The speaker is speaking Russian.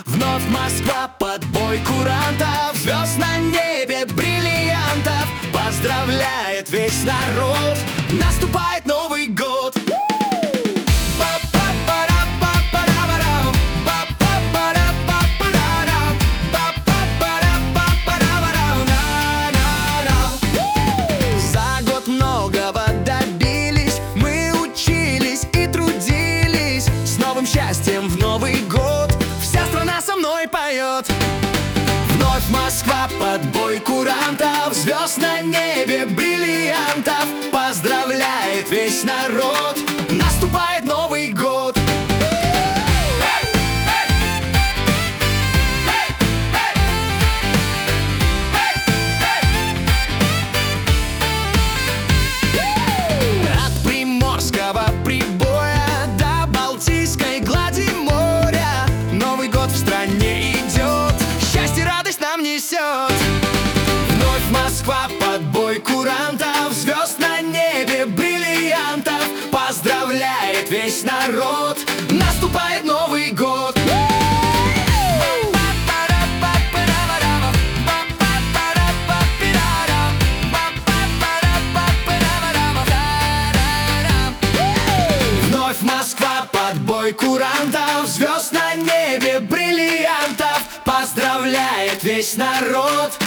Вновь Москва под бой курантов, звезд на небе бриллиантов. Поздравляет весь народ, наступает Новый год. За год многого добились, мы учились и трудились. С новым счастьем в Новый год вся страна со мной поет. Вновь Москва под бой курантов, звезд на небе бриллиантов. Поздравляет весь народ, наступает Новый год. От приморского прибоя до Балтийской глади моря Новый год в стране идет, счастье, радость нам несет. Вновь Москва под бой курантов, звезд на небе бриллиантов. Поздравляет весь народ, наступает Новый год. Вновь Москва под бой курантов, звезд на небе бриллиантов. Поздравляет весь народ,